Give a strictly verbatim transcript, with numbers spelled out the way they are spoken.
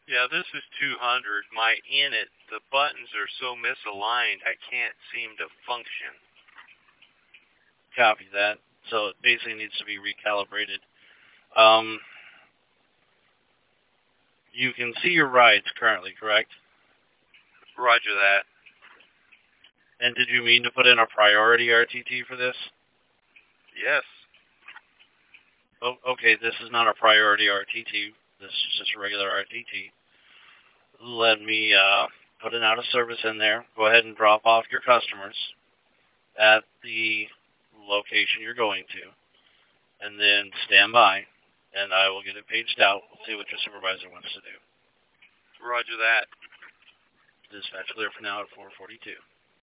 Yeah, this is two hundred. My init, the buttons are so misaligned, I can't seem to function. Copy that. So it basically needs to be recalibrated. Um, you can see your rides currently, correct? Roger that. And did you mean to put in a priority R T T for this? Yes. Oh, okay, this is not a priority R T T. This is just a regular R T T. Let me uh, put an out of service in there. Go ahead and drop off your customers at the location you're going to, and then stand by, and I will get it paged out. We'll see what your supervisor wants to do. Roger that. Dispatch clear for now at four forty-two.